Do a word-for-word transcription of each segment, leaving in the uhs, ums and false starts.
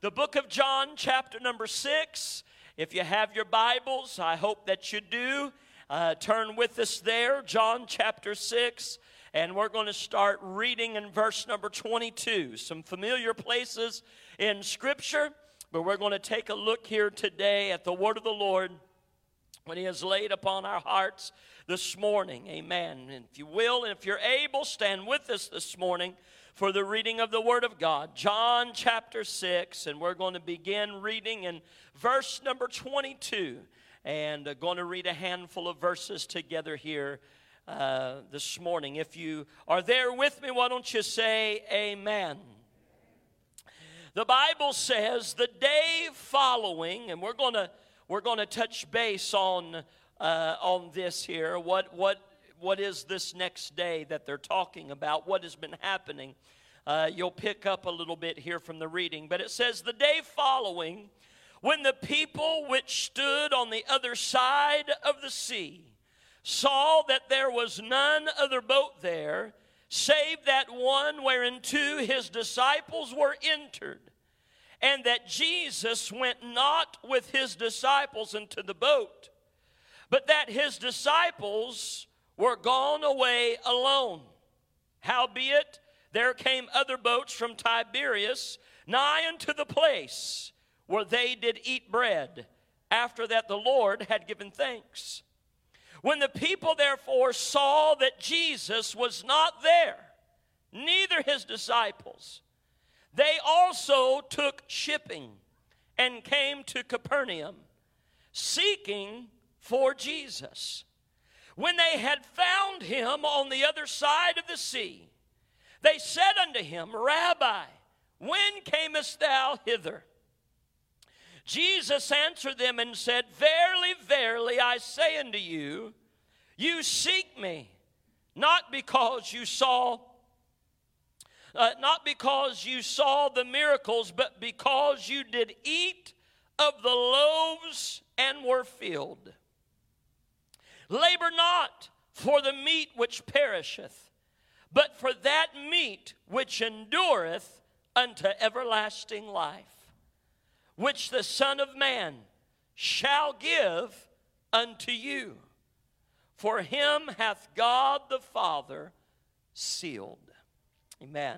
the book of John, chapter number six. If you have your Bibles, I hope that you do. Uh, turn with us there, John chapter six, and we're going to start reading in verse number twenty-two. Some familiar places in Scripture, but we're going to take a look here today at the word of the Lord when He has laid upon our hearts this morning. Amen. And if you will, and if you're able, stand with us this morning for the reading of the Word of God. John chapter six, and we're going to begin reading in verse number twenty-two. And uh, going to read a handful of verses together here uh, this morning. If you are there with me, why don't you say amen. The Bible says the day following, and we're going to we're going to touch base on uh, on this here. What what what is this next day that they're talking about? What has been happening? Uh, you'll pick up a little bit here from the reading, but it says the day following, when the people which stood on the other side of the sea saw that there was none other boat there, save that one whereinto his disciples were entered, and that Jesus went not with his disciples into the boat, but that his disciples were gone away alone. Howbeit, there came other boats from Tiberias nigh unto the place where they did eat bread, after that the Lord had given thanks. When the people therefore saw that Jesus was not there, neither his disciples, they also took shipping and came to Capernaum, seeking for Jesus. When they had found him on the other side of the sea, they said unto him, Rabbi, when camest thou hither? Jesus answered them and said, Verily, verily, I say unto you, you seek me, not because you saw, uh, not because you saw the miracles, but because you did eat of the loaves and were filled. Labor not for the meat which perisheth, but for that meat which endureth unto everlasting life, which the Son of Man shall give unto you. For him hath God the Father sealed. Amen.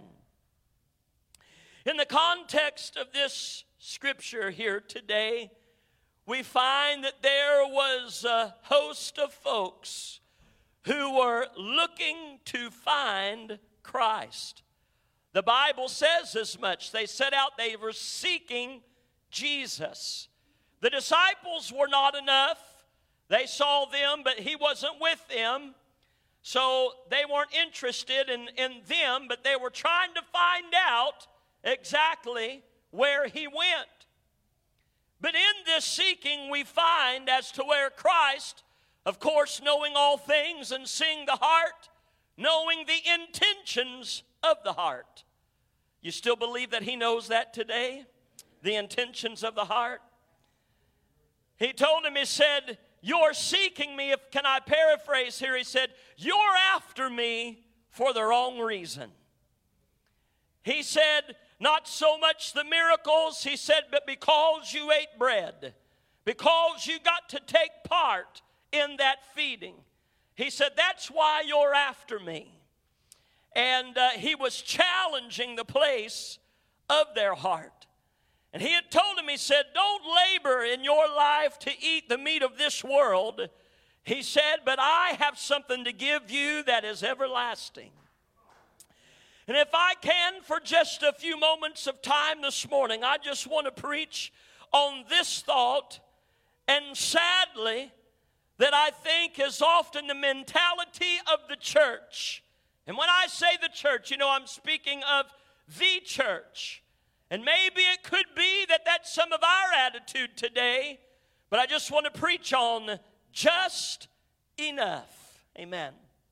In the context of this scripture here today, we find that there was a host of folks who were looking to find Christ. The Bible says as much. They set out, they were seeking Jesus. The disciples were not enough. They saw them, but he wasn't with them. So they weren't interested in, in them, but they were trying to find out exactly where he went. But in this seeking, we find as to where Christ, of course, knowing all things and seeing the heart, knowing the intentions of the heart. You still believe that he knows that today? The intentions of the heart? He told him, he said, you're seeking me. If, can I paraphrase here? He said, you're after me for the wrong reason. He said, not so much the miracles, he said, but because you ate bread, because you got to take part in that feeding. He said, that's why you're after me. And uh, he was challenging the place of their heart. And he had told him, he said, don't labor in your life to eat the meat of this world. He said, but I have something to give you that is everlasting. And if I can, for just a few moments of time this morning, I just want to preach on this thought, and sadly, that I think is often the mentality of the church. And when I say the church, you know, I'm speaking of the church. And maybe it could be that that's some of our attitude today, but I just want to preach on just enough. Amen.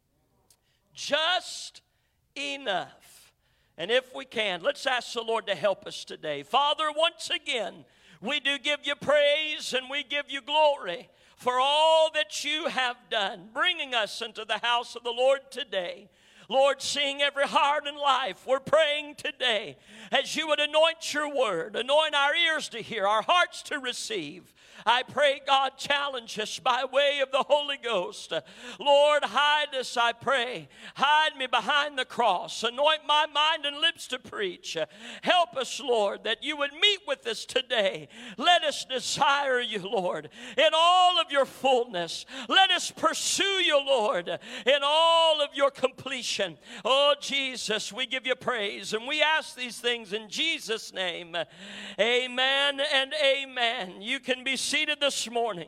Just enough. And if we can, let's ask the Lord to help us today. Father, once again, we do give you praise and we give you glory for all that you have done, bringing us into the house of the Lord today. Lord, seeing every heart and life, we're praying today as you would anoint your word, anoint our ears to hear, our hearts to receive. I pray, God, challenge us by way of the Holy Ghost. Lord, hide us, I pray. Hide me behind the cross. Anoint my mind and lips to preach. Help us, Lord, that you would meet with us today. Let us desire you, Lord, in all of your fullness. Let us pursue you, Lord, in all of your completion. Oh, Jesus, we give you praise, and we ask these things in Jesus' name. Amen and amen. You can be seated this morning.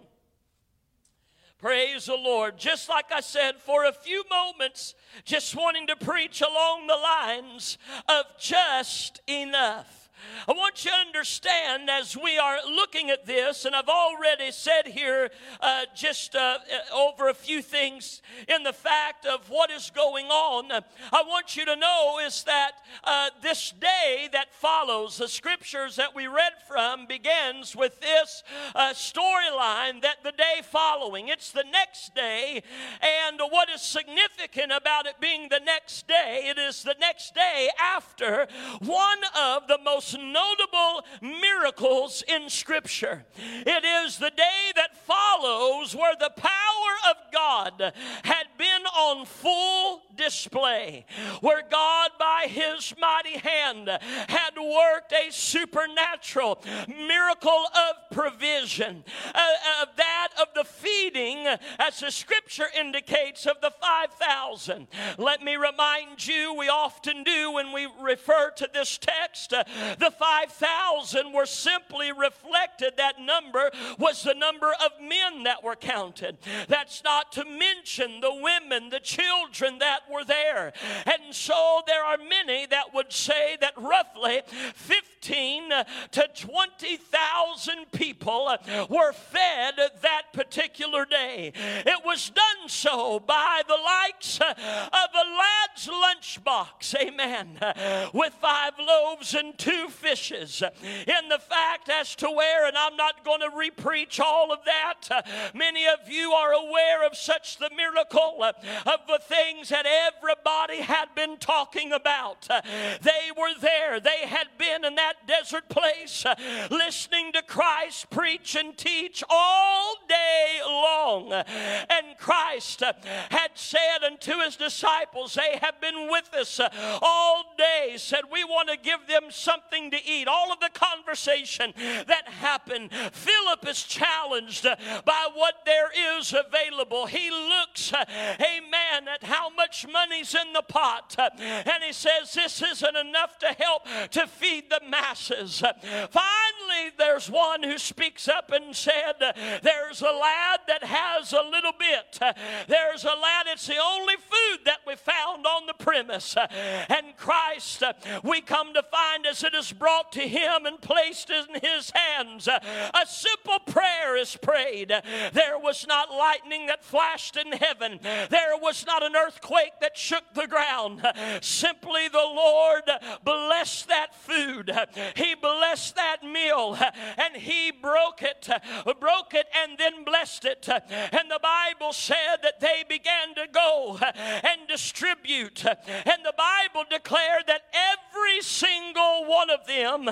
Praise the Lord. Just like I said, for a few moments, just wanting to preach along the lines of just enough. I want you to understand as we are looking at this, and I've already said here uh, just uh, over a few things in the fact of what is going on. I want you to know is that uh, this day that follows, the scriptures that we read from begins with this uh, storyline that the day following. It's the next day, and what is significant about it being the next day, it is the next day after one of the most notable miracles in Scripture. It is the day that follows where the power of God had been on full display, where God by his mighty hand had worked a supernatural miracle of provision, uh, of that of the feeding, as the scripture indicates, of the five thousand. Let me remind you, we often do when we refer to this text, uh, the five thousand were simply reflected, that number was the number of men that were counted. That's not to mention the women, the children that were there. And so there are many that would say that roughly fifteen to twenty thousand people were fed that particular day. It was done so by the likes of a lad's lunchbox, amen, with five loaves and two fishes. In the fact as to where, and I'm not going to repreach all of that, many of you are aware of such the miracle of the things that everybody had been talking about. They were there. They had been in that desert place listening to Christ preach and teach all day long. And Christ had said unto his disciples, they have been with us all day, said we want to give them something to eat. All of the conversation that happened, Philip is challenged by what there is available. He looks, amen, at how much money's in the pot, and he says this isn't enough to help to feed the masses. Finally, there's one who speaks up and said, there's a lad that has a little bit. There's a lad, it's the only food that we found on the premise. And Christ, we come to find as it is brought to him and placed in his hands, a simple prayer is prayed. There was not lightning that flashed in heaven. There was not an earthquake that shook the ground. Simply the Lord blessed that food. He blessed that meal, and he broke it, broke it and then blessed it. And the Bible said that they began to go and distribute. And the Bible declared that every single one of them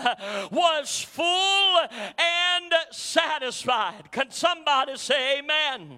was full and satisfied. Can somebody say amen?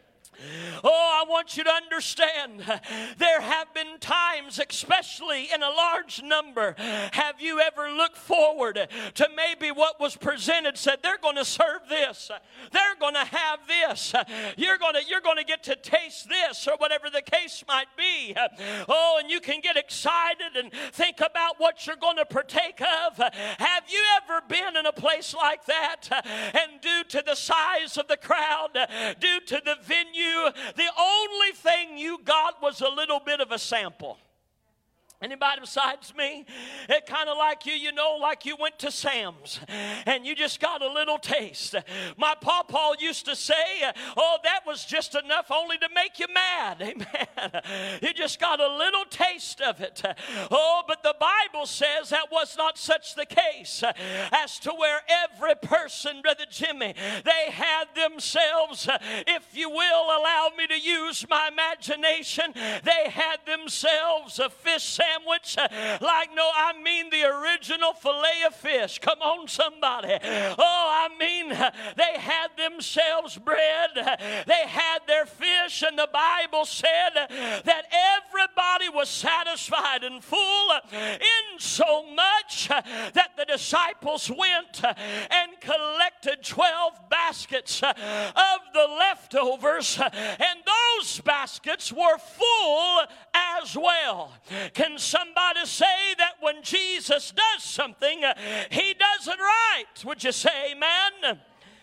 Oh, I want you to understand, there have been times, especially in a large number, have you ever looked forward to maybe what was presented, said they're going to serve this, they're going to have this, you're going to you're going to get to taste this, or whatever the case might be. Oh, and you can get excited and think about what you're going to partake of. Have you ever been in a place like that, and due to the size of the crowd, due to the venue, the only thing you got was a little bit of a sample? Anybody besides me? It kind of like you, you know, like you went to Sam's and you just got a little taste. My pawpaw used to say, oh, that was just enough only to make you mad. Amen. You just got a little taste of it. Oh, but the Bible says that was not such the case, as to where every person, Brother Jimmy, they had themselves, if you will allow me to use my imagination, they had themselves a fish sandwich. Sandwich, like, no, I mean the original filet of fish. Come on, somebody. Oh, I mean, they had themselves bread, they had their fish, and the Bible said that everybody was satisfied and full, in so much that the disciples went and collected twelve baskets of the leftovers, and those baskets were full as well. Can somebody say that when Jesus does something, he does it right? Would you say amen?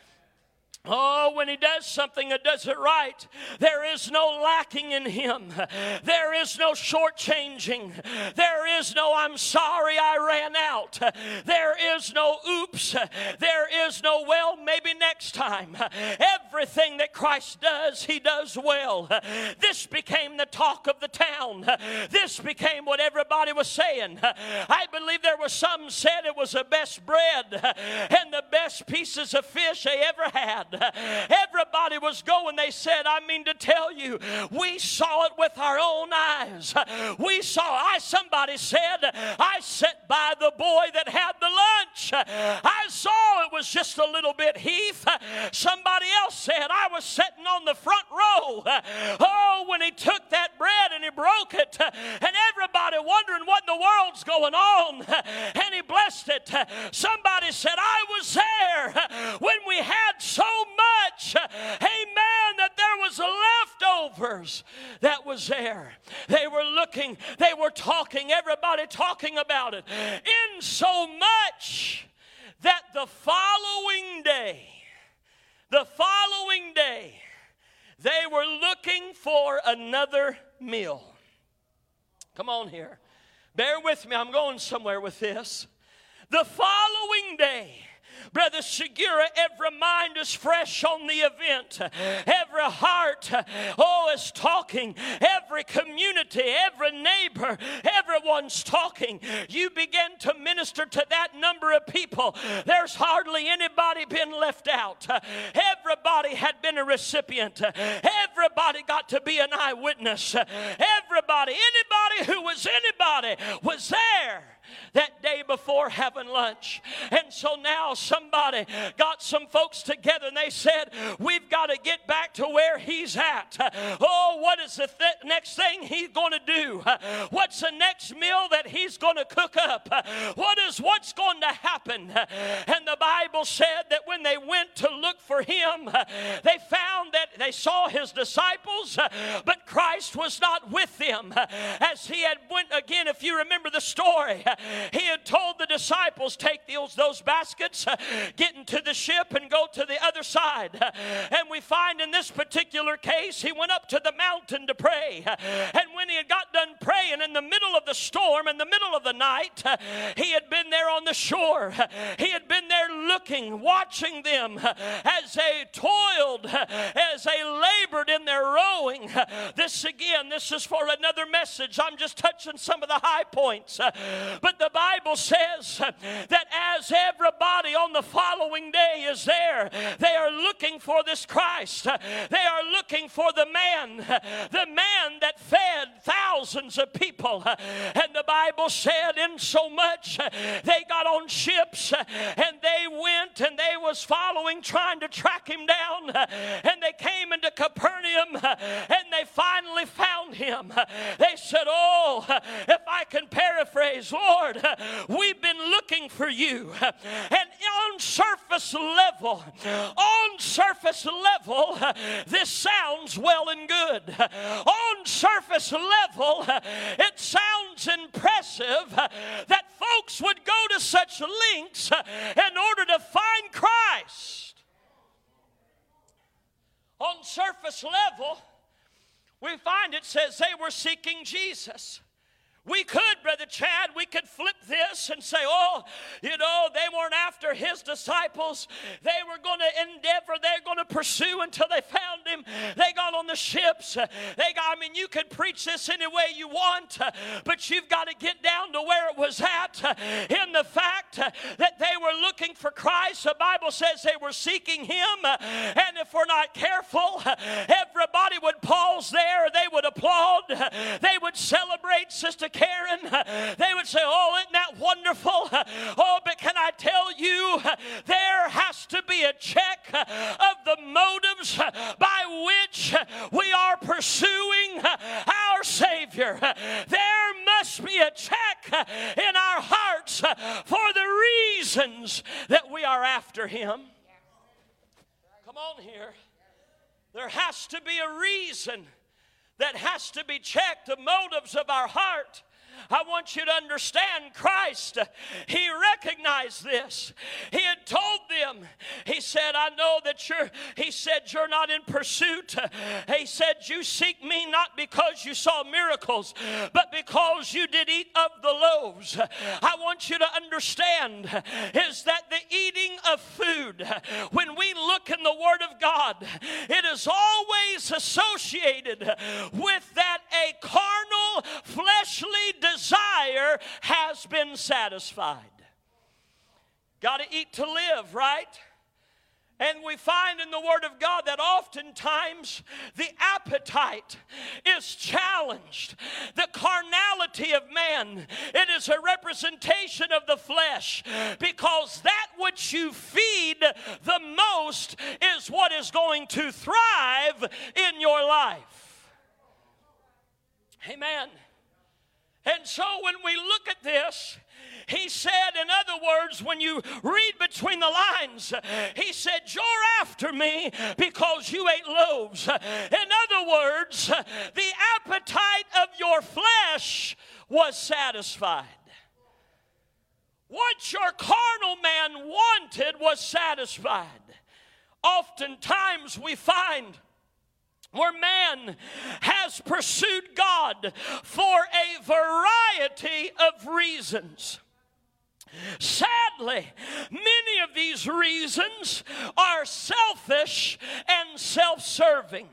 Oh, when he does something and does it right, there is no lacking in him. There is no shortchanging. There is no I'm sorry I ran out. There is no oops. There is no well, maybe next time. Everything that Christ does, he does well. This became the talk of the town. This became what everybody was saying. I believe there was some said it was the best bread and the best pieces of fish they ever had. Everybody was going. They said, I mean to tell you, we saw it with our own eyes. We saw, I somebody said, I sat by the boy that had the lunch. I saw it was just a little bit Heath. Somebody else said, I was sitting on the front row. Oh, when he took that bread and he broke it, and everybody wondering what in the world's going on, and he blessed it. Somebody said, I was there when we had so much, amen, that there was leftovers that was there. They were looking, they were talking, everybody talking about it, in so much that the following day, the following day, they were looking for another meal. Come on here. Bear with me, I'm going somewhere with this. The following day, Brother Segura, every mind is fresh on the event. Every heart, oh, is talking. Every community, every neighbor, everyone's talking. You begin to minister to that number of people. There's hardly anybody been left out. Everybody had been a recipient. Everybody got to be an eyewitness. Everybody, anybody who was anybody was there that day before having lunch. And so now somebody got some folks together and they said, we've got to get back to where he's at. Oh, what is the th- next thing he's going to do? What's the next meal that he's going to cook up? What is what's going to happen? And the Bible said that when they went to look for him, they found that they saw his disciples, but Christ was not with them. As he had went again, if you remember the story, he had told the disciples, take those, those baskets, uh, get into the ship and go to the other side. Uh, and we find in this particular case, he went up to the mountain to pray. Uh, and when he had got done praying in the middle of the storm, in the middle of the night, uh, he had been there on the shore. Uh, he had been there looking, watching them uh, as they toiled, uh, as they labored in their rowing. Uh, this again, this is for another message. I'm just touching some of the high points. Uh, But the Bible says that as everybody on the following day is there, they are looking for this Christ. They are looking for the man, the man that fed thousands of people. And the Bible said in so much, they got on ships and they went and they was following, trying to track him down. And they came into Capernaum and they finally found him. They said, oh, if I can paraphrase, Lord, we've been looking for you. And on surface level, on surface level, this sounds well and good. On surface level, it sounds impressive that folks would go to such lengths in order to find Christ. On surface level, we find it says they were seeking Jesus. We could, Brother Chad, we could flip this and say, oh, you know, they weren't after his disciples. They were going to endeavor, they're going to pursue until they found him. They got on the ships. They got, I mean, you could preach this any way you want, but you've got to get down to where it was at in the fact that they were looking for Christ. The Bible says they were seeking him, and if we're not careful, everybody would pause there. They would applaud. They would celebrate Sister Karen. They would say, oh, isn't that wonderful? Oh, but can I tell you, there has to be a check of the motives by which we are pursuing our Savior. There must be a check in our hearts for the reasons that we are after him. Come on here. There has to be a reason that has to be checked, the motives of our heart. I want you to understand Christ. He recognized this. He had told them, he said, I know that you're, he said, you're not in pursuit. He said, you seek me not because you saw miracles, but because you did eat of the loaves. I want you to understand is that the eating of food, when we look in the Word of God, it is always associated with that a carnal, fleshly desire has been satisfied. Got to eat to live, right? And we find in the Word of God that oftentimes the appetite is challenged. The carnality of man, it is a representation of the flesh, because that which you feed the most is what is going to thrive in your life. Amen. And so when we look at this, he said, in other words, when you read between the lines, he said, you're after me because you ate loaves. In other words, the appetite of your flesh was satisfied. What your carnal man wanted was satisfied. Oftentimes we find where man has pursued God for a variety of reasons. Sadly, many of these reasons are selfish and self-serving.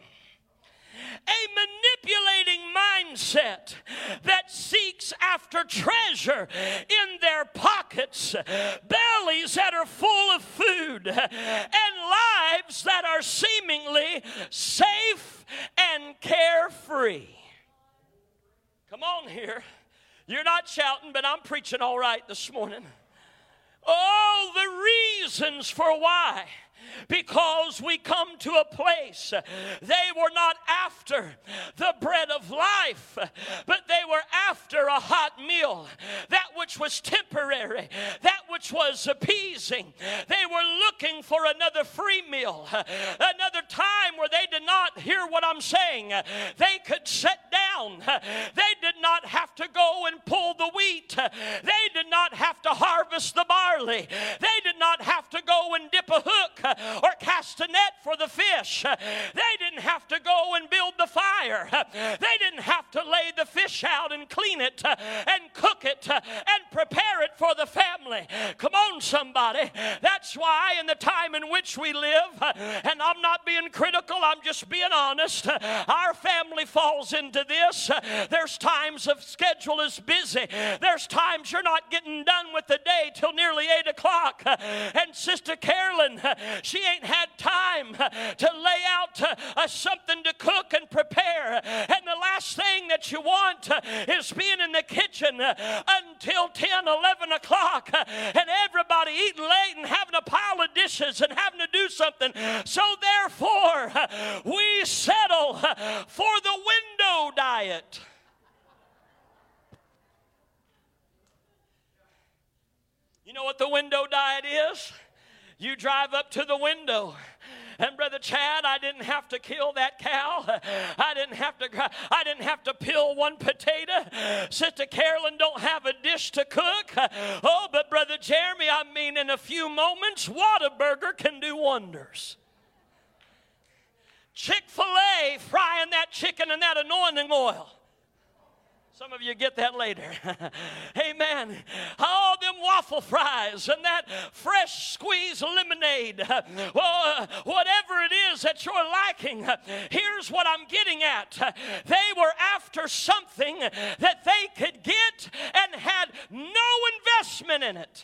A manipulating mindset that seeks after treasure in their pockets, bellies that are full of food, and lives that are seemingly safe and carefree. Come on here. You're not shouting, but I'm preaching all right this morning. Oh, the reasons for why. Because we come to a place, they were not after the bread of life, but they were after a hot meal, that which was temporary, that which was appeasing. They were looking for another free meal, another time where they did not hear what I'm saying. They could sit down. They did not have to go and pull the wheat. They did not have to harvest the barley. They did not have to go and dip a hook or cast a net for the fish. They didn't have to go and build the fire. They didn't have to lay the fish out and clean it and cook it and prepare it for the family. Come on, somebody. That's why in the time in which we live, and I'm not being critical, I'm just being honest, our family falls into this. There's times the schedule is busy. There's times you're not getting done with the day till nearly eight o'clock. And Sister Carolyn, she ain't had time to lay out uh, something to cook and prepare. And the last thing that you want uh, is being in the kitchen uh, until ten, eleven o'clock uh, and everybody eating late and having a pile of dishes and having to do something. So therefore, uh, we settle uh, for the window diet. You know what the window diet is? You drive up to the window. And Brother Chad, I didn't have to kill that cow. I didn't have to I didn't have to peel one potato. Sister Carolyn don't have a dish to cook. Oh, but Brother Jeremy, I mean, in a few moments, Whataburger can do wonders. Chick-fil-A frying that chicken in that anointing oil. Some of you get that later. Amen. All them waffle fries and that fresh squeezed lemonade. Well, uh, whatever it is that you're liking, here's what I'm getting at. They were after something that they could get and had no investment in it.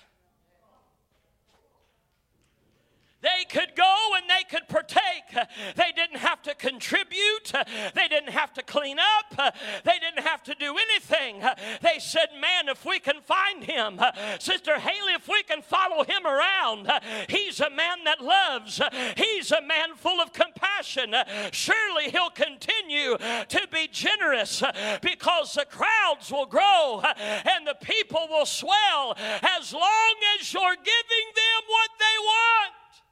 They could go and they could partake. They didn't have to contribute. They didn't have to clean up. They didn't have to do anything. They said, man, if we can find him, Sister Haley, if we can follow him around, he's a man that loves. He's a man full of compassion. Surely he'll continue to be generous because the crowds will grow and the people will swell as long as you're giving them what they want.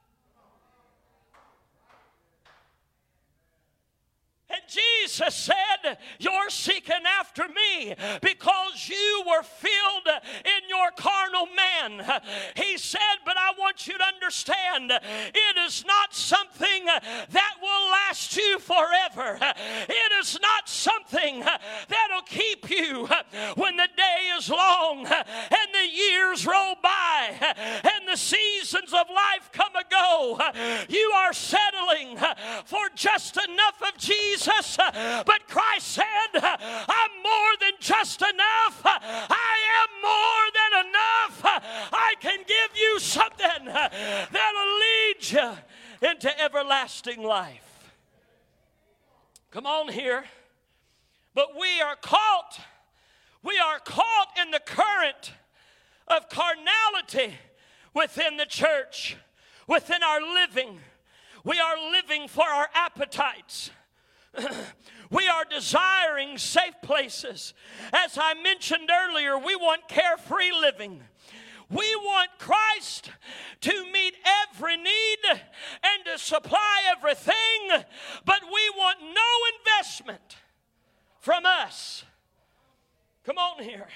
And Jesus said, you're seeking after me because you were filled in your carnal man. He said, but I want you to understand, it is not something that will last you forever. It is not something that'll keep you when the day is long and the years roll by and the seasons of life come and go. You are settling for just enough of Jesus. But Christ said, I'm more than just enough. I am more than enough. I can give you something that'll lead you into everlasting life. Come on here. But we are caught, we are caught in the current of carnality within the church, within our living. We are living for our appetites. We are desiring safe places. As I mentioned earlier, we want carefree living. We want Christ to meet every need and to supply everything, but we want no investment from us. Come on here.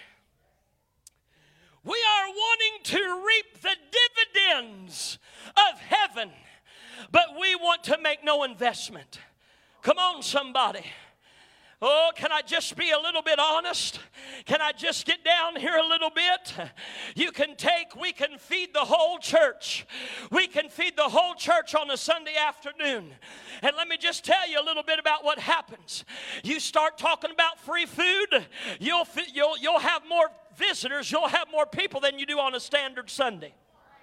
We are wanting to reap the dividends of heaven, but we want to make no investment. Come on, somebody. Oh, can I just be a little bit honest? Can I just get down here a little bit? You can take, we can feed the whole church. We can feed the whole church on a Sunday afternoon. And let me just tell you a little bit about what happens. You start talking about free food, you'll, you'll, you'll have more visitors, you'll have more people than you do on a standard Sunday.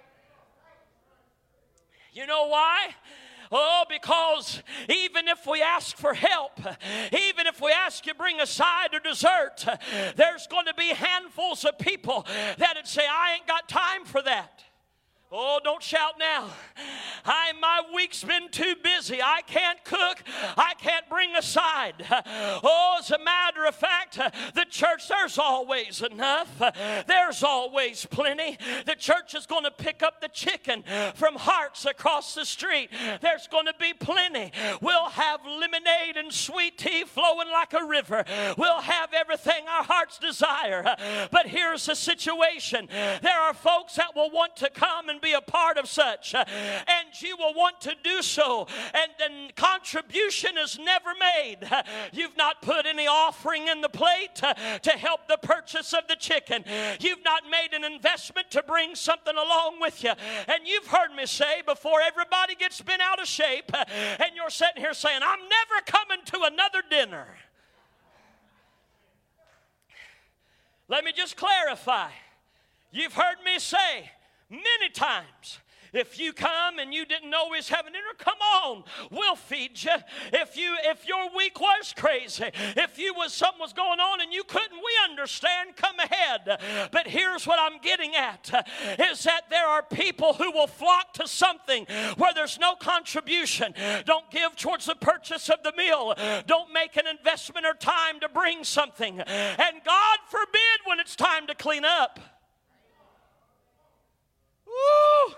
You know why? Oh, because even if we ask for help, even if we ask you bring a side or dessert, there's going to be handfuls of people that would say, I ain't got time for that. Oh, don't shout now. I, my week's been too busy. I can't cook. I can't bring a side. Oh, as a matter of fact, the church, there's always enough. There's always plenty. The church is going to pick up the chicken from Hearts across the street. There's going to be plenty. We'll have lemonade and sweet tea flowing like a river. We'll have everything our hearts desire. But here's the situation. There are folks that will want to come and be a part of such, and you will want to do so, and then contribution is never made. You've not put any offering in the plate to help the purchase of the chicken. You've not made an investment to bring something along with you. And you've heard me say, before everybody gets bent out of shape and you're sitting here saying, I'm never coming to another dinner. Let me just clarify. You've heard me say many times, if you come and you didn't know we was having dinner, come on, we'll feed you. If you if your week was crazy, if you was something was going on and you couldn't, we understand, come ahead. But here's what I'm getting at, is that there are people who will flock to something where there's no contribution. Don't give towards the purchase of the meal. Don't make an investment or time to bring something. And God forbid when it's time to clean up. Woo!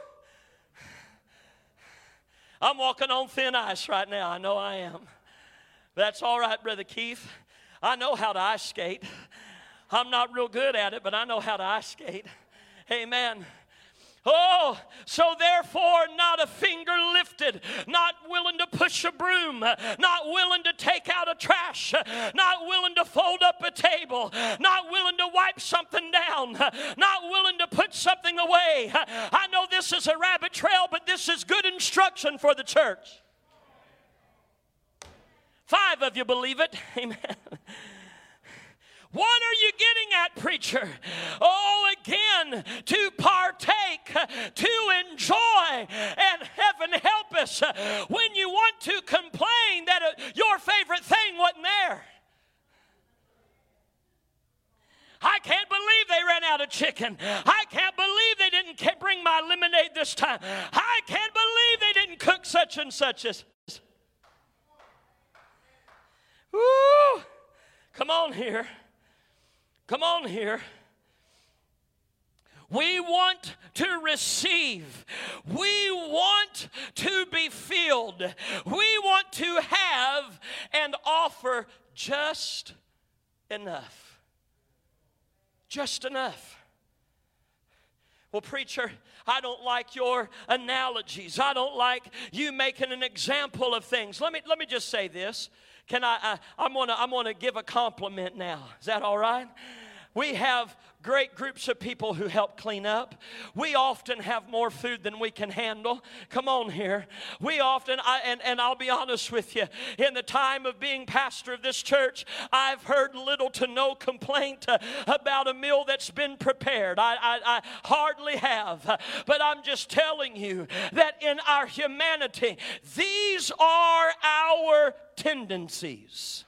I'm walking on thin ice right now. I know I am. That's all right, Brother Keith. I know how to ice skate. I'm not real good at it, but I know how to ice skate. Amen. Oh, so therefore not a finger lifted kid, not willing to push a broom, not willing to take out a trash, not willing to fold up a table, not willing to wipe something down, not willing to put something away. I know this is a rabbit trail, but this is good instruction for the church. Five of you believe it. Amen. What are you getting at, preacher? Oh, again, to partake, to enjoy, and heaven help us when you want to complain that your favorite thing wasn't there. I can't believe they ran out of chicken. I can't believe they didn't bring my lemonade this time. I can't believe they didn't cook such and such. As. Woo! Come on here. Come on here. We want to receive. We want to be filled. We want to have and offer just enough. Just enough. Well, preacher, I don't like your analogies. I don't like you making an example of things. Let me let me just say this. Can I, I I'm gonna I'm gonna give a compliment now. Is that all right? We have great groups of people who help clean up. We often have more food than we can handle. Come on here. We often, I, and, and I'll be honest with you, in the time of being pastor of this church, I've heard little to no complaint uh, about a meal that's been prepared. I, I, I hardly have. But I'm just telling you that in our humanity, these are our tendencies.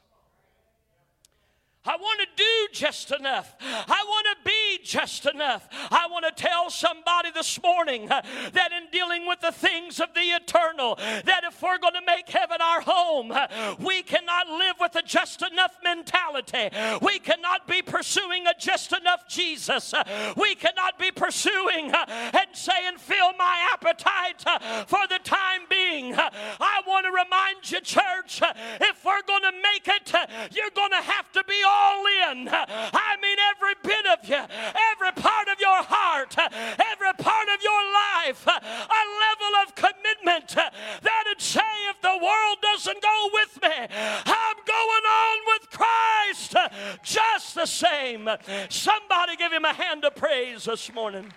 I want to do just enough. I want to be just enough. I want to tell somebody this morning uh, that in dealing with the things of the eternal, that if we're going to make heaven our home, uh, we cannot live with a just enough mentality. We cannot be pursuing a just enough Jesus. Uh, we cannot be pursuing uh, and saying, fill my appetite uh, for the time being. Uh, I want to remind you, church, uh, if we're going to make it, uh, you're going to have to be all in. I mean every bit of you, every part of your heart, every part of your life, a level of commitment that'd say if the world doesn't go with me, I'm going on with Christ just the same. Somebody give him a hand of praise this morning.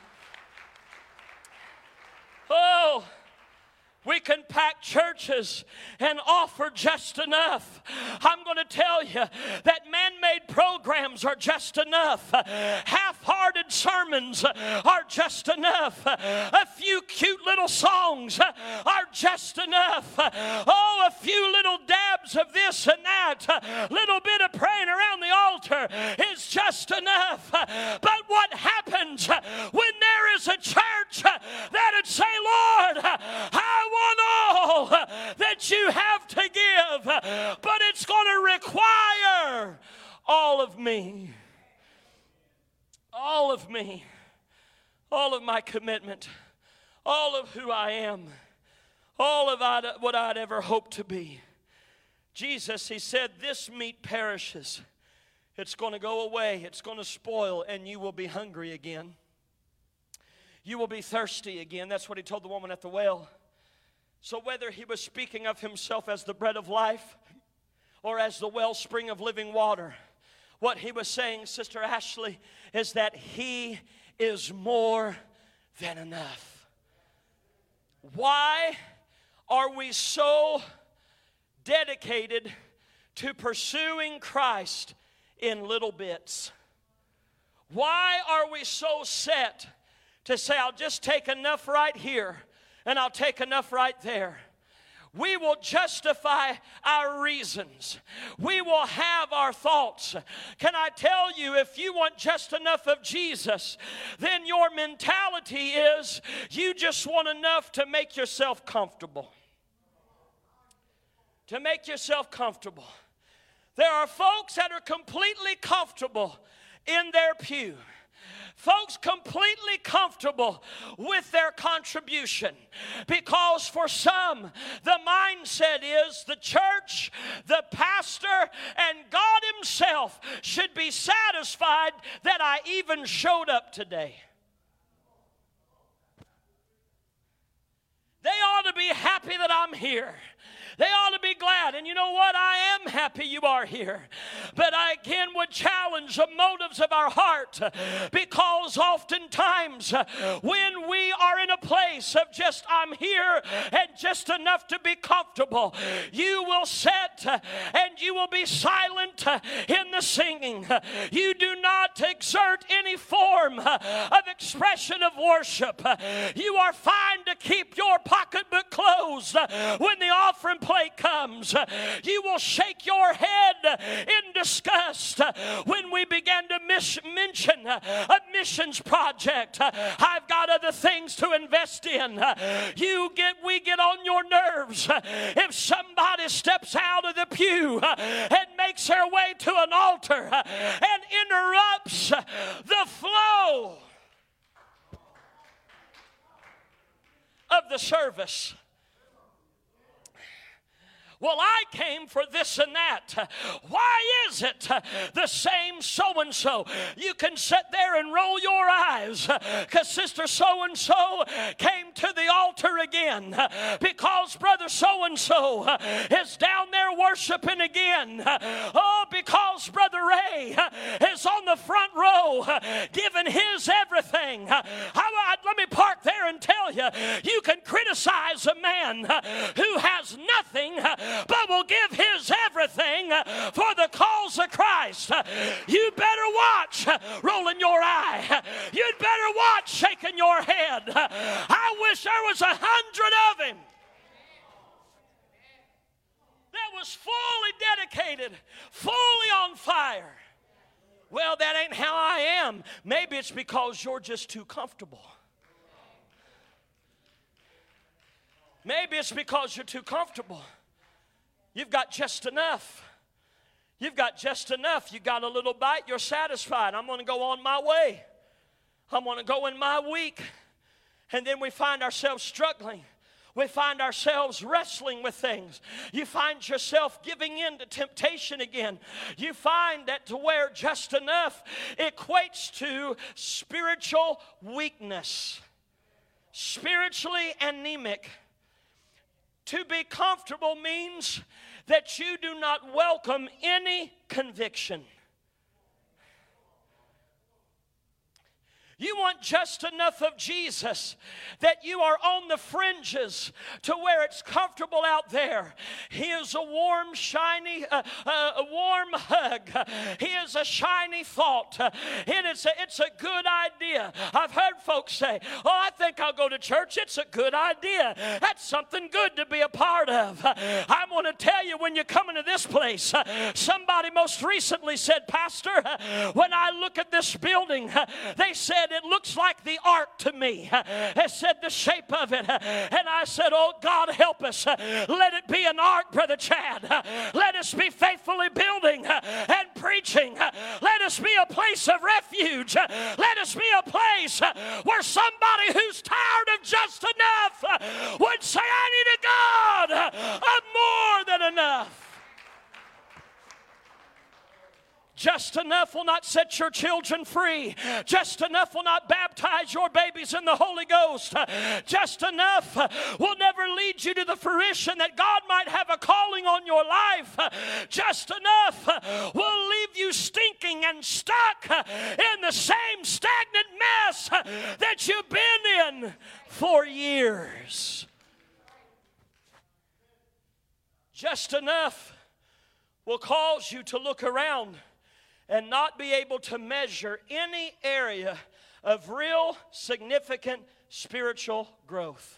Oh, we can pack churches and offer just enough. I'm going to tell you that man-made programs are just enough. Half-hearted sermons are just enough. A few cute little songs are just enough. Oh, a few little dabs of this and that, a little bit of praying around the altar is just enough. But what happens when there is a church that'd say, Lord, I want all that you have to give, but it's going to require all of me. All of me. All of my commitment. All of who I am. All of what I'd ever hoped to be. Jesus, he said, this meat perishes. It's going to go away. It's going to spoil, and you will be hungry again. You will be thirsty again. That's what he told the woman at the well. So whether he was speaking of himself as the bread of life or as the wellspring of living water, what he was saying, Sister Ashley, is that he is more than enough. Why are we so dedicated to pursuing Christ in little bits? Why are we so set to say, I'll just take enough right here and I'll take enough right there? We will justify our reasons. We will have our thoughts. Can I tell you, if you want just enough of Jesus, then your mentality is you just want enough to make yourself comfortable. To make yourself comfortable. There are folks that are completely comfortable in their pew. Folks completely comfortable with their contribution, because for some the mindset is the church, the pastor, and God himself should be satisfied that I even showed up today. They ought to be happy that I'm here. They ought to be glad. And you know what? I am happy you are here. But I again would challenge the motives of our heart, because oftentimes when we are in a place of just I'm here and just enough to be comfortable, you will sit and you will be silent in the singing. You do not exert any form of expression of worship. You are fine to keep your pocketbook closed when the offering plate comes. You will shake your head in disgust when we begin to mis- mention a missions project. I've got other things to invest in. You get, we get on your nerves if somebody steps out of the pew and makes their way to an altar and interrupts the flow of the service. Well, I came for this and that. Why is it the same so-and-so? You can sit there and roll your eyes because Sister so-and-so came to the altar again, because Brother so-and-so is down there worshiping again. Oh, because Brother Ray is on the front row giving his everything. How about, let me park there and tell you, you can criticize a man who has nothing but will give his everything for the cause of Christ. You better watch rolling your eye. You'd better watch shaking your head. I wish there was a hundred of him that was fully dedicated, fully on fire. Well, that ain't how I am. Maybe it's because you're just too comfortable. Maybe it's because you're too comfortable. You've got just enough. You've got just enough. You got a little bite, you're satisfied. I'm going to go on my way. I'm going to go in my week. And then we find ourselves struggling. We find ourselves wrestling with things. You find yourself giving in to temptation again. You find that to where just enough equates to spiritual weakness. Spiritually anemic. To be comfortable means that you do not welcome any conviction. You want just enough of Jesus that you are on the fringes to where it's comfortable out there. He is a warm, shiny, uh, uh, a warm hug. He is a shiny thought. It is a, it's a good idea. I've heard folks say, oh, I think I'll go to church. It's a good idea. That's something good to be a part of. I'm going to tell you, when you come into this place, somebody most recently said, Pastor, when I look at this building, they said, it looks like the ark to me. It said the shape of it. And I said, oh, God, help us. Let it be an ark, Brother Chad. Let us be faithfully building and preaching. Let us be a place of refuge. Let us be a place where somebody who's tired of just enough would say, I need a God of more than enough. Just enough will not set your children free. Just enough will not baptize your babies in the Holy Ghost. Just enough will never lead you to the fruition that God might have a calling on your life. Just enough will leave you stinking and stuck in the same stagnant mess that you've been in for years. Just enough will cause you to look around and not be able to measure any area of real significant spiritual growth.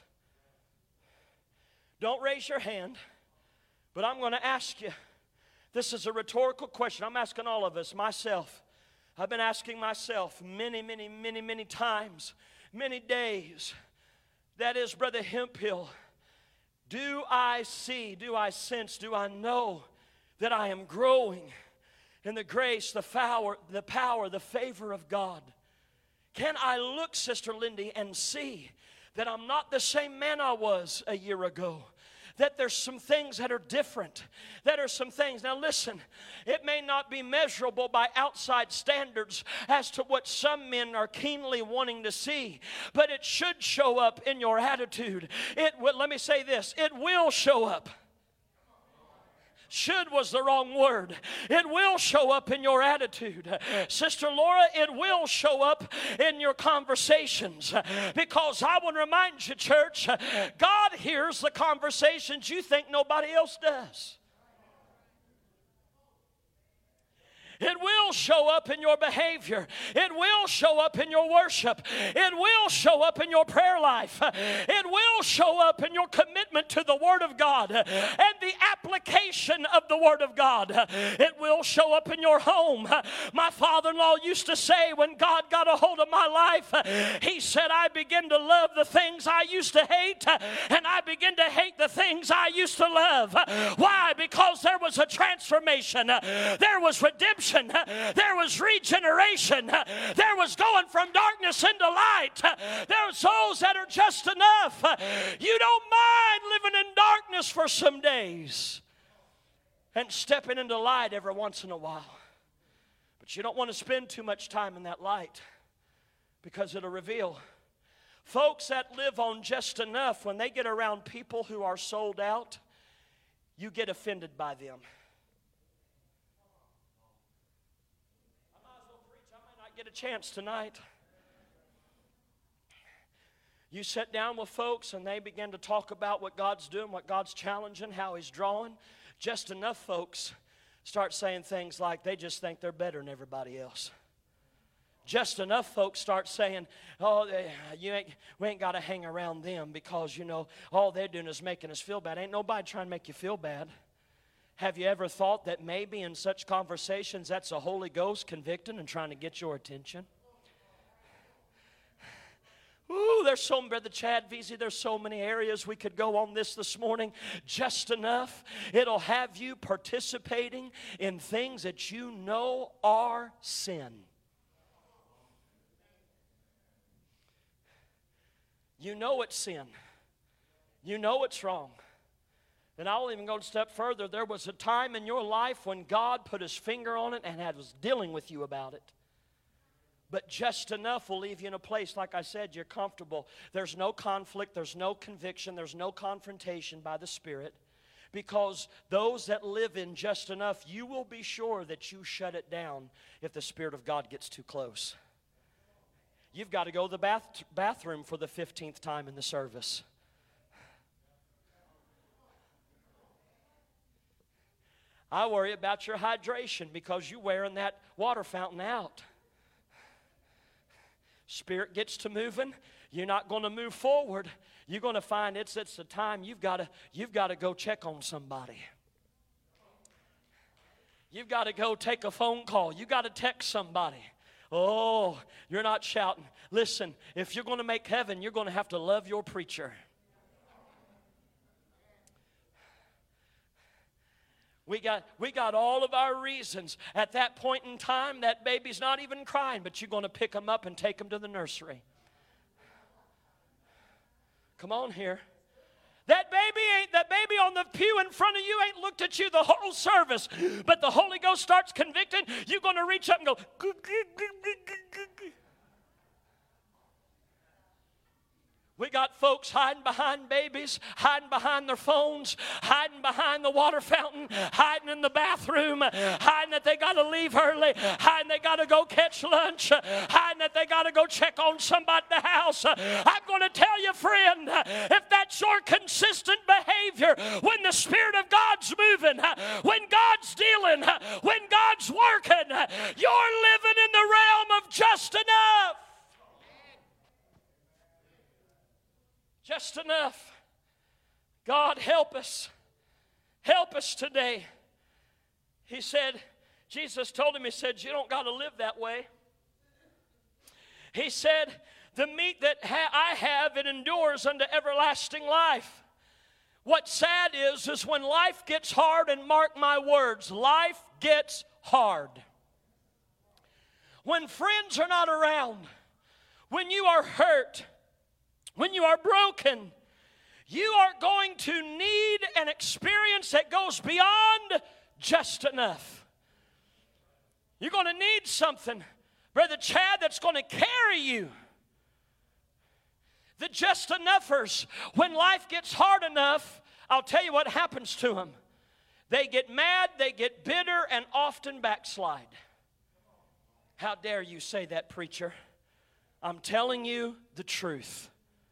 Don't raise your hand, but I'm going to ask you. This is a rhetorical question. I'm asking all of us, myself. I've been asking myself many, many, many, many times, many days. That is, Brother Hemphill, do I see, do I sense, do I know that I am growing in the grace, the power, the power, the favor of God? Can I look, Sister Lindy, and see that I'm not the same man I was a year ago? that there's some things that are different. That are some things. Now listen, it may not be measurable by outside standards as to what some men are keenly wanting to see, but it should show up in your attitude. It will, let me say this, it will show up. Should was the wrong word. It will show up in your attitude. Sister Laura, it will show up in your conversations. Because I want to remind you, church, God hears the conversations you think nobody else does. It will show up in your behavior. It will show up in your worship. It will show up in your prayer life. It will show up in your commitment to the Word of God and the application of the Word of God. It will show up in your home. My father-in-law used to say when God got a hold of my life, he said, I begin to love the things I used to hate, and I begin to hate the things I used to love. Why? Because there was a transformation. There was redemption. There was regeneration. There was going from darkness into light. There's those that are just enough. You don't mind living in darkness for some days and stepping into light every once in a while. But you don't want to spend too much time in that light because it'll reveal. Folks that live on just enough, when they get around people who are sold out, you get offended by them. Get a chance tonight. You sit down with folks and they begin to talk about what God's doing, what God's challenging, how He's drawing. Just enough folks start saying things like they just think they're better than everybody else. Just enough folks start saying, oh, you ain't, we ain't got to hang around them because, you know, all they're doing is making us feel bad. Ain't nobody trying to make you feel bad. Have you ever thought that maybe in such conversations that's the Holy Ghost convicting and trying to get your attention? Ooh, there's so, Brother Chad Veazey, there's so many areas we could go on this this morning. Just enough. It'll have you participating in things that you know are sin. You know it's sin. You know it's wrong. And I'll even go a step further. There was a time in your life when God put His finger on it and had, was dealing with you about it. But just enough will leave you in a place, like I said, you're comfortable. There's no conflict, there's no conviction, there's no confrontation by the Spirit. Because those that live in just enough, you will be sure that you shut it down if the Spirit of God gets too close. You've got to go to the bath, bathroom for the fifteenth time in the service. I worry about your hydration because you're wearing that water fountain out. Spirit gets to moving, you're not going to move forward. You're going to find it's it's the time you've got to you've got to go check on somebody. You've got to go take a phone call. You've got to text somebody. Oh, you're not shouting. Listen, if you're going to make heaven, you're going to have to love your preacher. We got, we got all of our reasons. At that point in time, that baby's not even crying, but you're going to pick him up and take him to the nursery. Come on here. That baby ain't, that baby on the pew in front of you ain't looked at you the whole service, but the Holy Ghost starts convicting, you're going to reach up and go, goo, goo, goo, goo, goo, goo, goo. We got folks hiding behind babies, hiding behind their phones, hiding behind the water fountain, hiding in the bathroom, hiding that they got to leave early, hiding they got to go catch lunch, hiding that they got to go check on somebody at the house. I'm going to tell you, friend, if that's your consistent behavior, when the Spirit of God's moving, when God's dealing, when God's working, you're living in the realm of just enough. Just enough. God, help us. Help us today. He said, Jesus told him, he said, you don't got to live that way. He said, the meat that ha- I have, it endures unto everlasting life. What's sad is, is when life gets hard, and mark my words, life gets hard. When friends are not around, when you are hurt, when you are broken, you are going to need an experience that goes beyond just enough. You're going to need something, Brother Chad, that's going to carry you. The just enoughters, when life gets hard enough, I'll tell you what happens to them. They get mad, they get bitter, and often backslide. How dare you say that, preacher? I'm telling you the truth.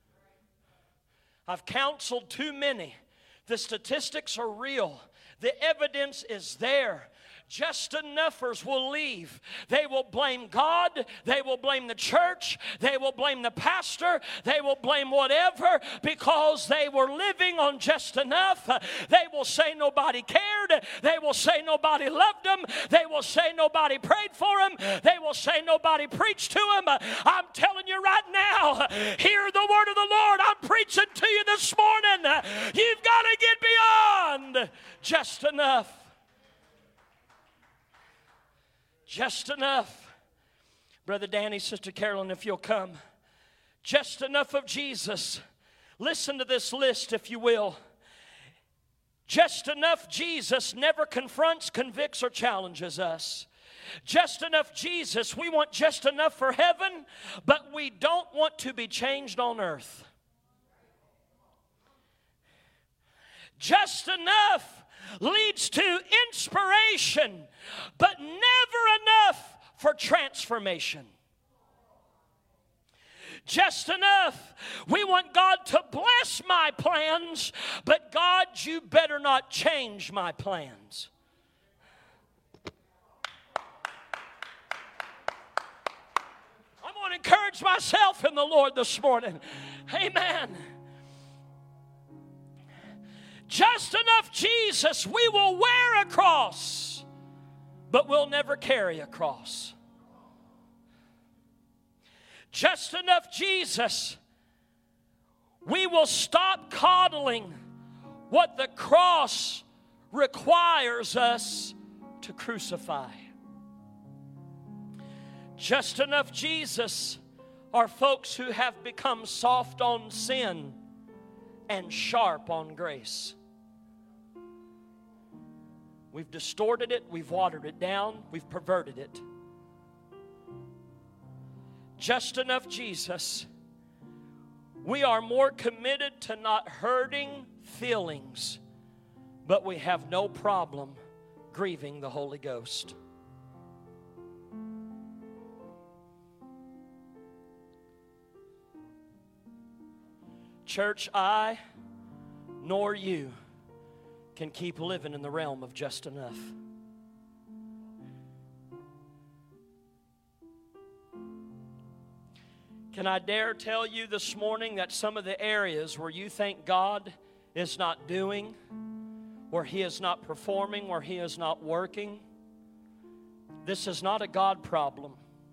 I've counseled too many. The statistics are real. The evidence is there. Just enoughters will leave. They will blame God. They will blame the church. They will blame the pastor. They will blame whatever because they were living on just enough. They will say nobody cared. They will say nobody loved them. They will say nobody prayed for them. They will say nobody preached to them. I'm telling you right now, hear the word of the Lord. I'm preaching to you this morning. You've got to get beyond just enough. Just enough. Brother Danny, Sister Carolyn, if you'll come. Just enough of Jesus. Listen to this list, if you will. Just enough Jesus never confronts, convicts, or challenges us. Just enough Jesus, we want just enough for heaven, but we don't want to be changed on earth. Just enough leads to inspiration, but never enough for transformation. Just enough. We want God to bless my plans, but God, you better not change my plans. I'm going to encourage myself in the Lord this morning. Amen. Just enough Jesus, we will wear a cross, but we'll never carry a cross. Just enough Jesus, we will stop coddling what the cross requires us to crucify. Just enough Jesus are folks who have become soft on sin and sharp on grace. We've distorted it, we've watered it down, we've perverted it. Just enough Jesus. We are more committed to not hurting feelings, but we have no problem grieving the Holy Ghost. Church, I nor you can keep living in the realm of just enough. Can I dare tell you this morning that some of the areas where you think God is not doing, where He is not performing, where He is not working, this is not a God problem.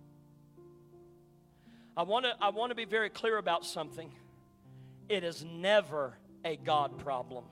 I want to I want to be very clear about something. It is never a God problem.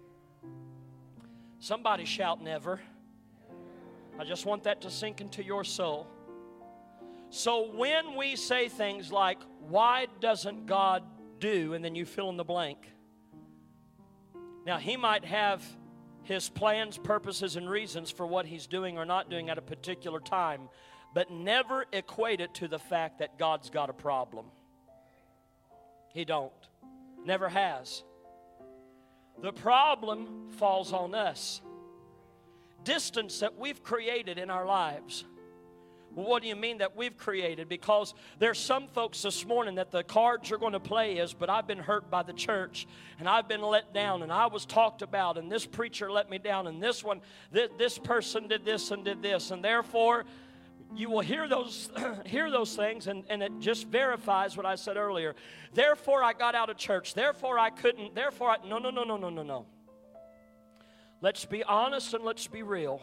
Somebody shout never. I just want that to sink into your soul. So when we say things like, why doesn't God do, and then you fill in the blank. Now, He might have His plans, purposes, and reasons for what He's doing or not doing at a particular time, but never equate it to the fact that God's got a problem. He don't. Never has. The problem falls on us. Distance that we've created in our lives. Well, what do you mean that we've created? Because there's some folks this morning that the cards you're going to play is, but I've been hurt by the church, and I've been let down, and I was talked about, and this preacher let me down, and this one, th- this person did this and did this, and therefore you will hear those hear those things, and, and it just verifies what I said earlier. Therefore I got out of church. Therefore I couldn't. Therefore I... No, no, no, no, no, no, no. Let's be honest and let's be real.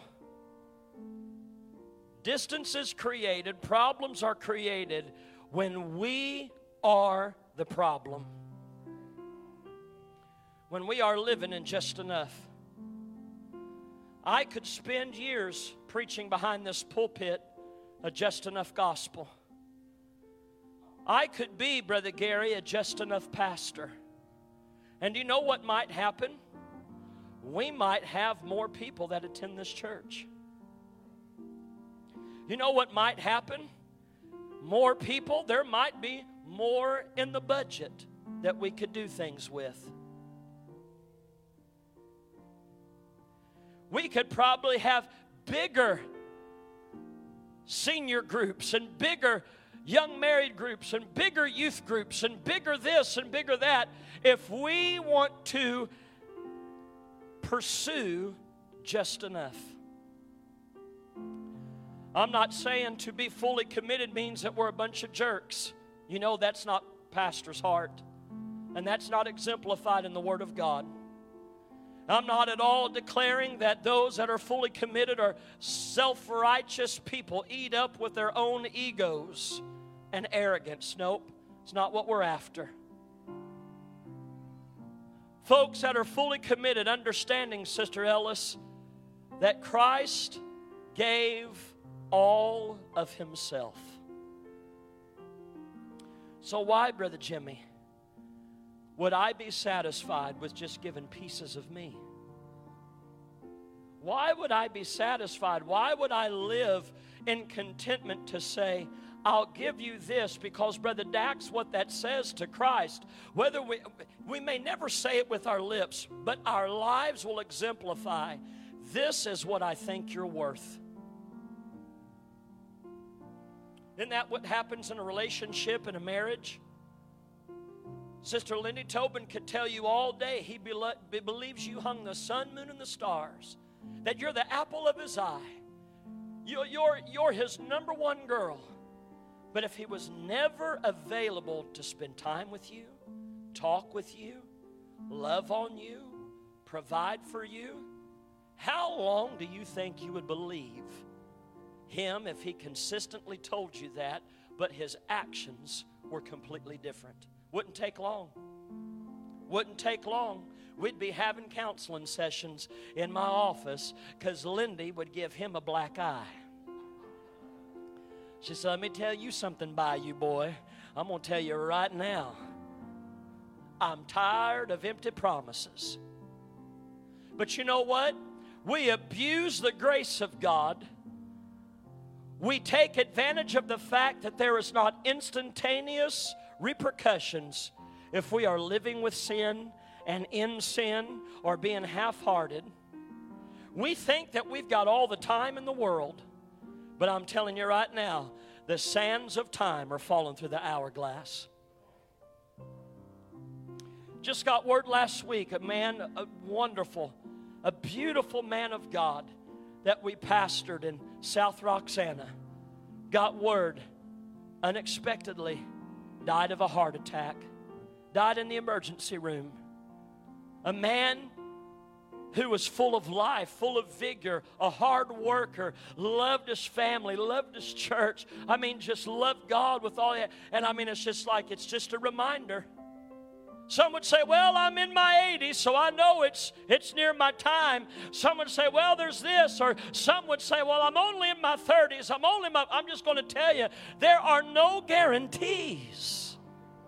Distance is created, problems are created when we are the problem. When we are living in just enough. I could spend years preaching behind this pulpit a just enough gospel. I could be, Brother Gary, a just enough pastor. And you know what might happen? we might have more people that attend this church. You know what might happen? More people, there might be more in the budget that we could do things with. We could probably have bigger senior groups and bigger young married groups and bigger youth groups and bigger this and bigger that if we want to pursue just enough. I'm not saying to be fully committed means that we're a bunch of jerks. You know, that's not pastor's heart. And that's not exemplified in the Word of God. I'm not at all declaring that those that are fully committed are self-righteous people, eat up with their own egos and arrogance. Nope, it's not what we're after. Folks that are fully committed, understanding, Sister Ellis, that Christ gave all of Himself. So why, Brother Jimmy, would I be satisfied with just giving pieces of me? Why would I be satisfied? Why would I live in contentment to say, I'll give you this? Because, Brother Dax, what that says to Christ, whether we, we may never say it with our lips, but our lives will exemplify, this is what I think you're worth. Isn't that what happens in a relationship, in a marriage? Sister Lindy Tobin could tell you all day he be- believes you hung the sun, moon, and the stars, that you're the apple of his eye. You're, you're, you're his number one girl. But if he was never available to spend time with you, talk with you, love on you, provide for you, how long do you think you would believe him if he consistently told you that, but his actions were completely different? Wouldn't take long. Wouldn't take long. We'd be having counseling sessions in my office because Lindy would give him a black eye. She said, let me tell you something by you, boy. I'm going to tell you right now. I'm tired of empty promises. But you know what? We abuse the grace of God. We take advantage of the fact that there is not instantaneous repercussions if we are living with sin and in sin or being half-hearted. We think that we've got all the time in the world, but I'm telling you right now, the sands of time are falling through the hourglass. Just got word last week, a man, a wonderful, a beautiful man of God that we pastored in South Roxana, got word unexpectedly, died of a heart attack, died in the emergency room. A man who was full of life, full of vigor, a hard worker, loved his family, loved his church. I mean, just loved God with all that. And I mean, it's just like, it's just a reminder. Some would say, well, I'm in my eighties, so I know it's it's near my time. Some would say, well, there's this. Or some would say, well, I'm only in my thirties. I'm only in my, I'm just going to tell you, there are no guarantees.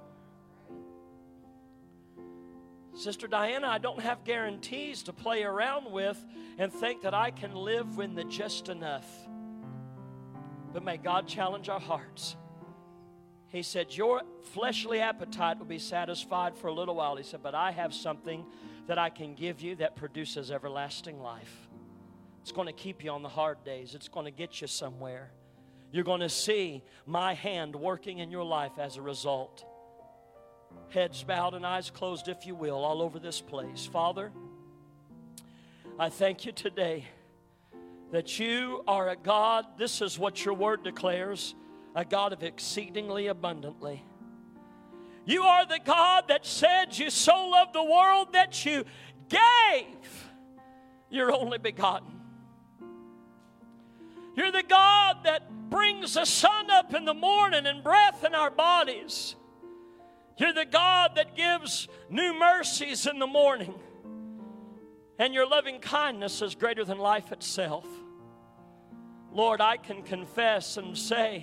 Sister Diana, I don't have guarantees to play around with and think that I can live in the just enough. But may God challenge our hearts. He said, your fleshly appetite will be satisfied for a little while. He said, but I have something that I can give you that produces everlasting life. It's going to keep you on the hard days. It's going to get you somewhere. You're going to see my hand working in your life as a result. Heads bowed and eyes closed, if you will, all over this place. Father, I thank you today that you are a God, this is what your word declares, a God of exceedingly abundantly. You are the God that said you so loved the world that you gave your only begotten. You're the God that brings the sun up in the morning and breath in our bodies. You're the God that gives new mercies in the morning. And your loving kindness is greater than life itself. Lord, I can confess and say,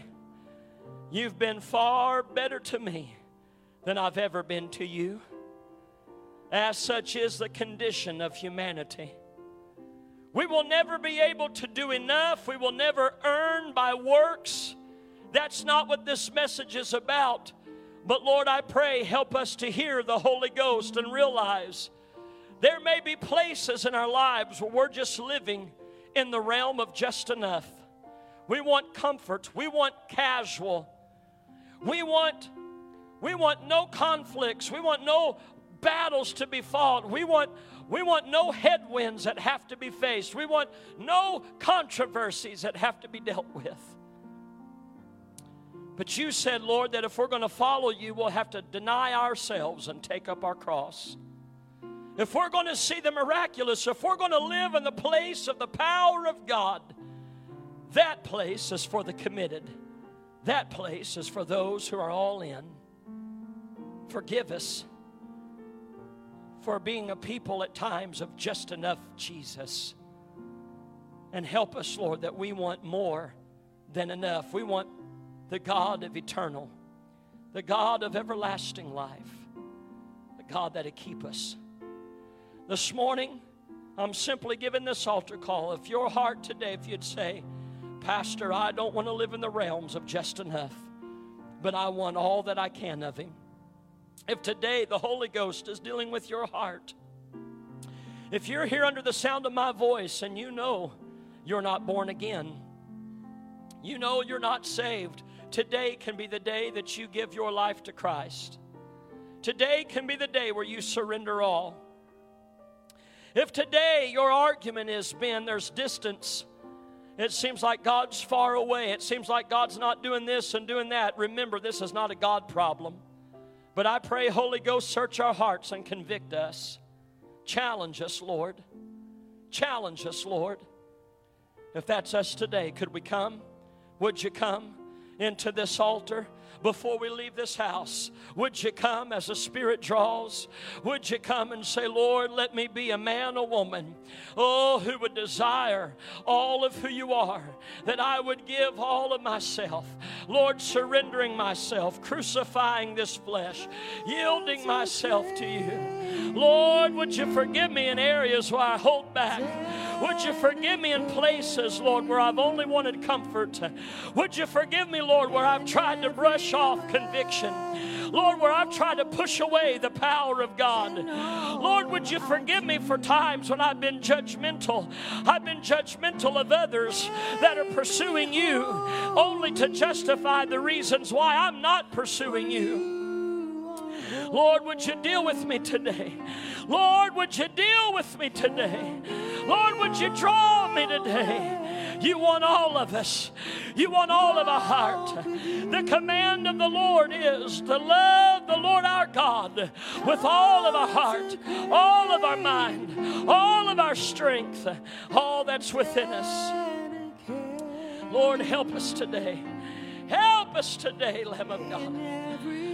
you've been far better to me than I've ever been to you. As such is the condition of humanity. We will never be able to do enough. We will never earn by works. That's not what this message is about. But Lord, I pray, help us to hear the Holy Ghost and realize there may be places in our lives where we're just living in the realm of just enough. We want comfort. We want casual. We want, we want no conflicts. We want no battles to be fought. We want, we want no headwinds that have to be faced. We want no controversies that have to be dealt with. But you said, Lord, that if we're going to follow you, we'll have to deny ourselves and take up our cross. If we're going to see the miraculous, if we're going to live in the place of the power of God, that place is for the committed. That place is for those who are all in. Forgive us for being a people at times of just enough Jesus. And help us, Lord, that we want more than enough. We want the God of eternal, the God of everlasting life, the God that'll keep us. This morning, I'm simply giving this altar call. If your heart today, if you'd say, Pastor, I don't want to live in the realms of just enough, but I want all that I can of Him. If today the Holy Ghost is dealing with your heart, if you're here under the sound of my voice and you know you're not born again, you know you're not saved, today can be the day that you give your life to Christ. Today can be the day where you surrender all. If today your argument has been there's distance, it seems like God's far away, it seems like God's not doing this and doing that, remember, this is not a God problem. But I pray, Holy Ghost, search our hearts and convict us. Challenge us, Lord. Challenge us, Lord. If that's us today, could we come? Would you come into this altar before we leave this house? Would you come as the Spirit draws? Would you come and say, Lord, let me be a man or woman, oh, who would desire all of who you are, that I would give all of myself, Lord, surrendering myself, crucifying this flesh, yielding myself to you. Lord, would you forgive me in areas where I hold back? Would you forgive me in places, Lord, where I've only wanted comfort? Would you forgive me, Lord, where I've tried to brush off conviction? Lord, where I've tried to push away the power of God. Lord, would you forgive me for times when I've been judgmental. I've been judgmental of others that are pursuing you only to justify the reasons why I'm not pursuing you. Lord, would you deal with me today? Lord, would you deal with me today? Lord, would you draw me today? You want all of us. You want all of our heart. The command of the Lord is to love the Lord our God with all of our heart, all of our mind, all of our strength, all that's within us. Lord, help us today. Help us today, Lamb of God.